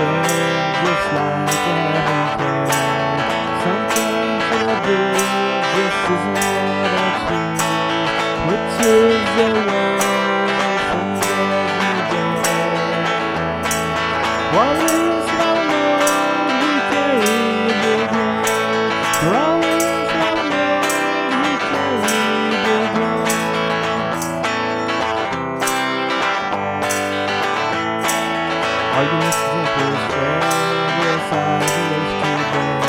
been just like having care. Sometimes I do, this isn't what I choose, which is the one from every day. What is my Lord, He carried the ground. What is my Lord, He carried the ground. Arguments and tempers, yes, I wish to bear.